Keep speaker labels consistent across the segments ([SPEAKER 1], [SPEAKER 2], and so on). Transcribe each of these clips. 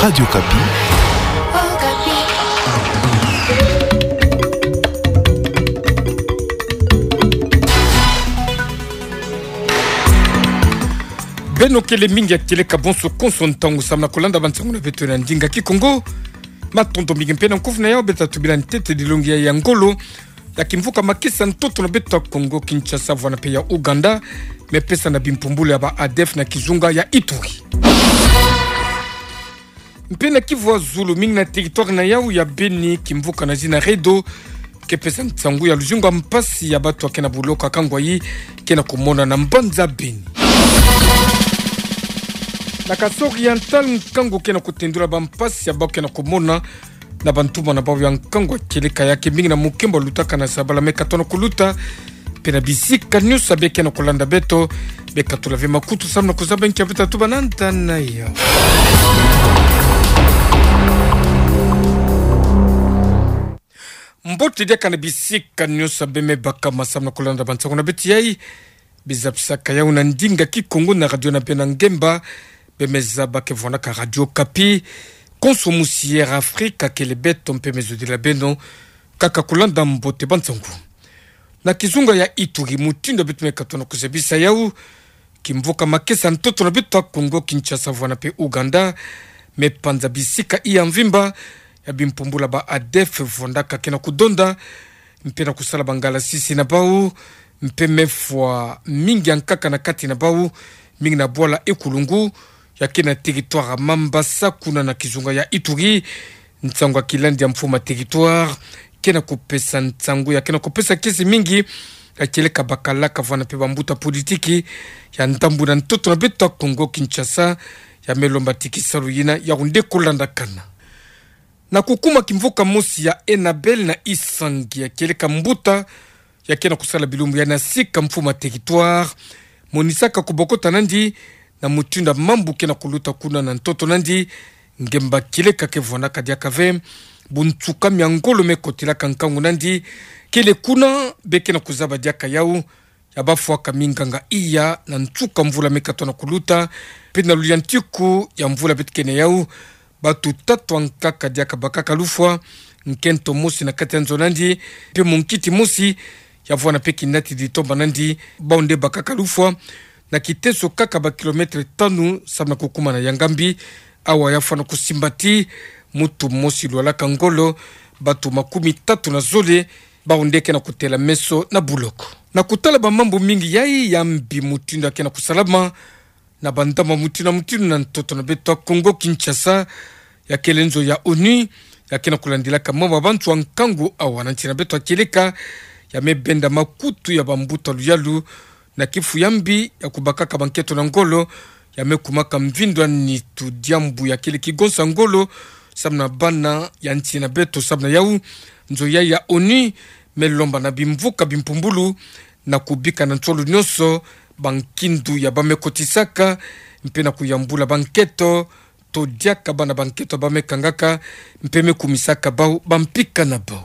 [SPEAKER 1] Radio Kapi.
[SPEAKER 2] Beno kele mingi akileka bonso konsontango samna kolanda bantango na beto na ndinga kikongo matonto mingi mpena nkufu na yao beta tubila ntete dilongi ya Ngolo ya kimvuka makisa ntoto na beto Kongo Kinshasa vwana pe ya Uganda mepesa na bimpumbulu ya ba ADF na Kizunga ya Ituri. Mpena Kivu Zulu mingi na territoire na yao ya Beni kimvuka na zina Redo kepesa ntangu ya lujunga mpasi ya batu akena buloka kangwayi kena kumona na mbanza Beni. Na kaso oriental nkango kena kutendula bampasi ya bako kena kumona na bantuma na bawu ya nkango keleka yake mingi na mukembo lutaka na sabala mekatono kuluta pena bisika news abe kena kulanda beto bekatula vema kutu samna kuzaba nkia vita tuba nantana ya mbote dia kana bisika news abe mebaka masamna kulanda bantango na beti yai bizapsaka ya unandinga kikongo na radio na pena ngemba bemeza bakevona ka Radio Kapi konsomusiere Afrika kele beto mpemezo de la beno kaka kulanda mbote bantangu na Kizunga ya Ituri mutindo betu mekatono kuzebisa yau kimvuka makesa ntoto na beto Kongo Kinshasa vwana pe Uganda mepanza bisika iya mvimba ya bimpumbula ba ADF vondaka kena kudonda mpena kusala bangala sisi na bau mpemefwa mingi ankaka na kati na bau mingi na bola ekulungu ya kena territoire Mambasa kuna na Kizunga ya Ituri ntsango kilandi ya mfuma territoire kena kupesa ntsango ya kena kupesa kesi mingi akeleka bakalaka vana pe bambuta politiki ya ntambu na ntoto na beto Kongo Kinshasa ya melomba tikisalu yina ya unde kolanda kana na kukuma kimvuka mosi ya Enabel na Isangi ya keleka mbuta ya kena kusala bilumbu ya nasika mfuma territoire monisaka kubokota nandi na mutunda mambu kena kuluta kuna na ntoto nandi ngemba kileka kevona kadia kave buntuka miangolo mekotila kankangu nandi kele kuna bekena kuzaba diaka yau yabafwa kaminganga iya na ntuka mvula mekatona kuluta pena luliantiku ya mvula betkene yau batu tatu ankaka diaka bakaka lufwa nkento mosi na katenzo nandi pe munkiti mosi yavwana peki nati ditomba nandi baunde bakaka lufwa na kiteso kaka ba kilometre tanu samna kukuma na yangambi awa yafana kusimbati mutu mosi lwalaka Ngolo batu 30 na zole baundeke na kutela meso na buloko na kutala ba mambo mingi yai yambi mutindo akena kusalama na bandama mutindo na ntoto na beto Kongo Kinshasa ya kelenzo ya ONU yakena kulandila kama babantu ankangu awa na ntina beto akeleka ya mebenda makutu ya bambuta luyalu na kifu yambi ya kubakaka banketo na Ngolo ya mekumaka mvindwa ni tudiambu ya kile kigonsa Ngolo sabna bana ya ntina beto sabna yau nzo ya ONU melomba na bimvuka bimpumbulu na kubika na ntolo nyoso bankindu ya bamekotisaka mpena kuyambula banketo to diaka bana banketo bamekangaka mpeme kumisaka bau bampika na bau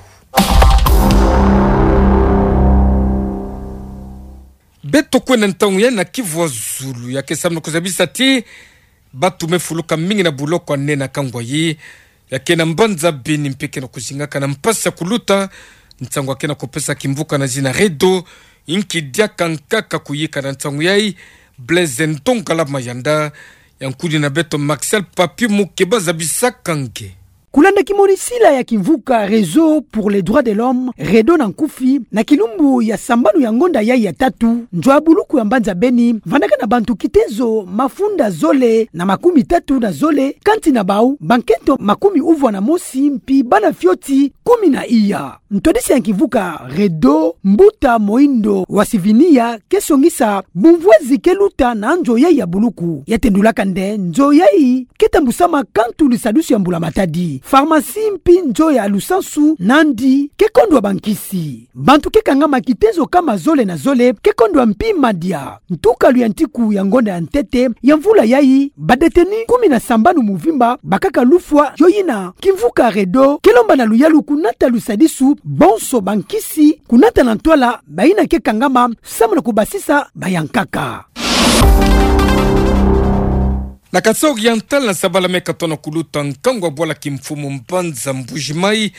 [SPEAKER 2] beto kwena ntangu ya na Kivu Zulu ya kesamno kuzabisa ti batu mefuluka mingi na buloko nena kangwayi ya kena mbanza Beni mpeke na kuzingaka na mpasa kuluta ntangu akena kupesa kimvuka na zina Redo inki diaka nkaka kuyika na ntangu yai Blaise Ntonga la mayanda yankudi na beto Maxel Papi Mukeba zabisa kange
[SPEAKER 3] kulanda kimonisila ya kimvuka Réseau pour les droits de l'homme Redo na nkufi na kilumbu ya sambanu ya ngonda yai ya tatu njwa buluku ya mbanza Beni vandaka na bantu kitezo mafunda zole na 30 na zole kanti na bau banketo 10 uvwa na mosi mpi bana fioti 10 na iya ntodisi ya kivuka Redo mbuta moindo wasivinia kesongisa bumvwezi keluta na njo yai ya buluku yatendulaka nde njo yai ketambusama kantu lisadusu ya mbula matadi Pharmacie mpi njo ya lusansu nandi kekondwa bankisi bantu kekanga makitezo kama zole na zole kekondwa mpi madia ntuka luyantiku ya ngonda ya ntete ya mvula yai badeteni 10 muvimba bakaka lufwa yoyina kimvuka Redo kelomba na luyalu kunata lusadisu bonso bankisi kunata na ntwala baina kekangama samana kubasisa bayankaka
[SPEAKER 2] na kasa oriental na sabala meka tona kuluta nkango abwala kimfumu mbanza mbujimai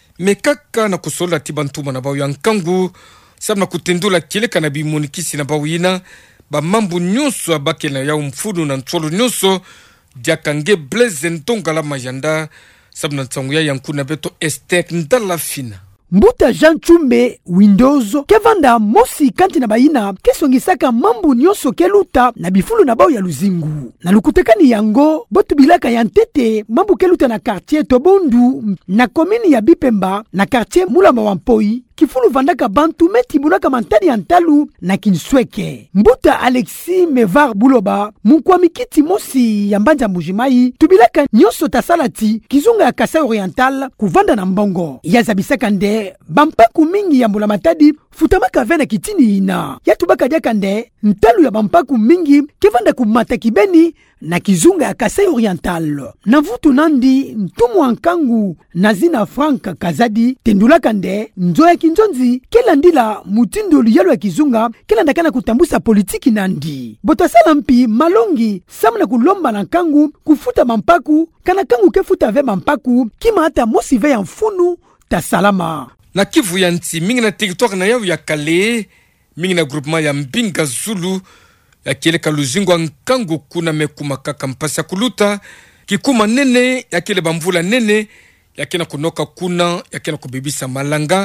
[SPEAKER 2] mekaka na kusola tibantuma na bao ya nkangu sabna kutendula kileka na bimunikisi na bao ina bamambu nyonso abakela ya mfunu na ntwalo nyonso diakange Blaise Ntongala Mayanda sabna ntsangu ya yankuna beto Estek Ndala Fina
[SPEAKER 3] Mbuta Jean Chumbe Windows kevanda mosi kanti na baina kesongisaka mambu nyonso keluta na bifulu na bao ya luzingu na lukutekani yango botu bilaka ya ntete mambu keluta na quartier Tobondu na komini ya Bipemba na quartier Mulamba wa Mpoi kifulu vandaka bantu meti bulaka mantani ya ntalu na kinsweke. Mbuta Alexis Mevar Buloba munkwa mikiti mosi ya mbanja mbujimai tubilaka nyonso tasalati kizunga ya Kasai Oriental kuvanda na mbongo yazabisaka nde bampaku mingi ya mbula matadi futamaka vena kitini ina yatubaka diaka nde ntalu ya bampaku mingi kevanda kumata kibeni na kizunga ya Kasai Oriental na vutu nandi ntumu wankangu na zina Frank Kazadi tendulaka nde nzo ya kinzonzi kela ndila mutindo liyalo ya kizunga kela ndakana kutambusa politiki nandi botasala mpi malongi samna kulomba na kangu kufuta mampaku kana kangu kefuta ve mampaku kima hata mosi ve ya mfunu ta salama
[SPEAKER 2] na Kivu ya nti mingi na territoire na yao ya Kale mingi na groupement ya Mbinga Zulu ya kieleka luzingo nkangu kuna mekuma kaka mpasi ya kuluta kikuma nene ya kile bamvula nene ya kena kunoka kuna ya kena kubibisa malanga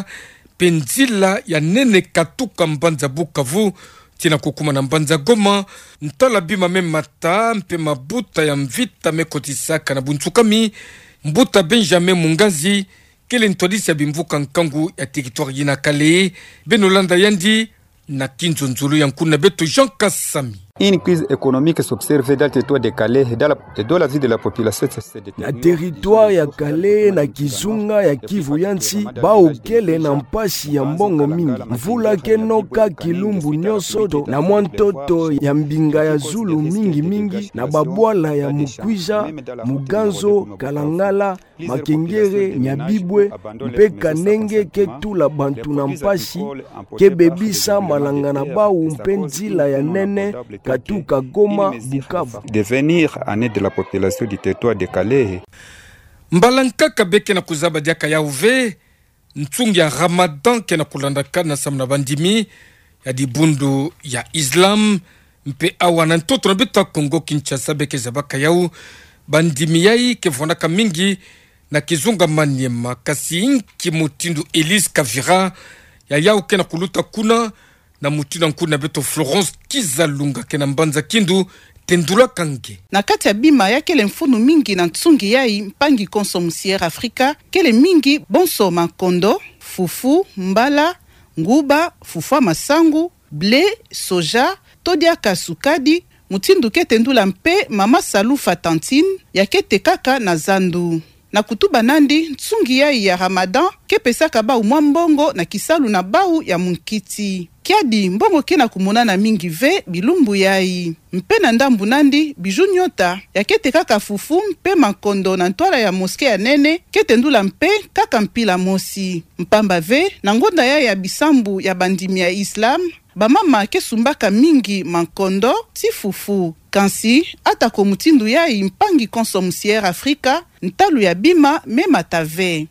[SPEAKER 2] pendila ya nene katuka mbanza Bukavu tina kukuma na mbanza Goma ntala bima memata mpe mabuta ya mvita mekotisaka na buntsukami mbuta Benjamin Mungazi kele ntodisi ya bimvuka nkangu ya territoire yina Kale benolanda yandi na kinzonzulu ya nkuna beto Jean Kasami.
[SPEAKER 1] Une crise économique s'observe dans le territoire de Calais et dans la vie de la population.
[SPEAKER 4] Na territoire ya Calais na Kizunga ya Kivu yansi baokele na mpasi ya mbongo mingi mvula kenoka kilumbu nyoso na mwantoto ya mbinga ya Zulu mingi na babwala ya Mukwiza Muganzo Kalangala Makengere Nyabibwe mpeka nenge ketula bantu na mpasi kebebisa malanga na bau mpenzila ya nene Katuka Goma Bukavu
[SPEAKER 1] devenir en aide de la population du territoire de Calais.
[SPEAKER 2] Mbalanka kabeke na kuzaba diaka ya uve ntungi ya Ramadan kena kulandaka na samna bandimi ya dibundu ya Islam mpe awana ntoto na beta Kongo Kinshasa beke zabaka yau bandimi yai kevonaka mingi na kizunga Maniema kasi inki mutindu Elise Kavira ya yau kena kuluta kuna na mutina nkuna beto Florence Kizalunga kena mbanza kindu tendula kange.
[SPEAKER 5] Na kati ya bima ya kele mfunu mingi na tsungi yai mpangi konsomusiere Afrika kele mingi bonso makondo, fufu, mbala, nguba, fufa masangu, ble, soja, todia kasukadi, mutindu ke tendula mpe mama Salufa Tantine ya kete kaka na zandu. Na kutuba nandi tsungi yai ya Ramadan kepesaka bau mwambongo na kisalu na bau ya munkiti. Kiadi mbongo kena kumonana mingi ve bilumbu yai. Mpe na ndambu nandi biju nyota ya kete kaka fufu mpe makondo na ntwala ya moske ya nene kete ndula mpe kaka mpila mosi. Mpamba ve na ngonda yai ya bisambu ya bandimi ya Islam bamama kesumbaka mingi makondo ti fufu. Kansi ata komutindu yai mpangi konsomusiere Afrika ntalu ya bima mema tave.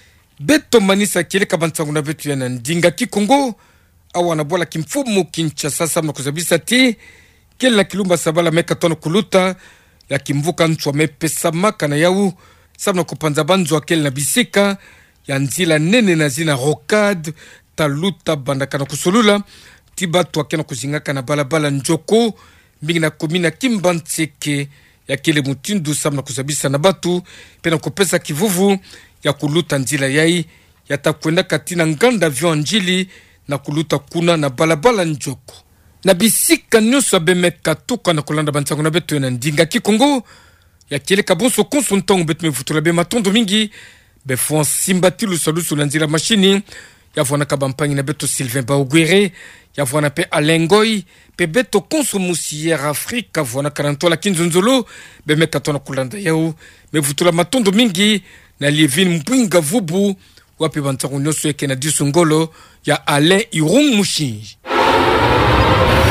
[SPEAKER 2] Beto manisa kieleka bantsangu na betu ya ndinga Kikongo awana bola kimfumu Kinshasa samna kuzabisa ti kele na kilumba sabala meka tono kuluta ya kimvuka nchwa mepesa maka na yau samna kupanza banzo kele na bisika ya nzila nene na zina rokad taluta bandaka na kusolula tibatu akena kuzingaka na balabala njoko mingi na komina Kimbantseke ya kele mutindu samna kuzabisa na batu pena kupesa kivuvu ya kuluta nzila yai yatakwenda katina nganda vyo njili na kuluta kuna na balabala njoko na bisika nyonso abemeka tuka na kulanda bantsango na beto na ndinga Kikongo ya kele kabonso konso ntongo betu mevutula be matondo mingi befon simbati lusalusu na nzila machini ya vwana kabampangi na beto Sylvain Baugwere ya vwana pe Alengoi pe beto konso musiere Afrika vwana karantola kinzonzolo bemeka tona kulanda yao mevutula matondo mingi na Lievin Mbwinga Vubu wapi bantsango nyonso yake na disungolo ya Alain Irung Mushinji.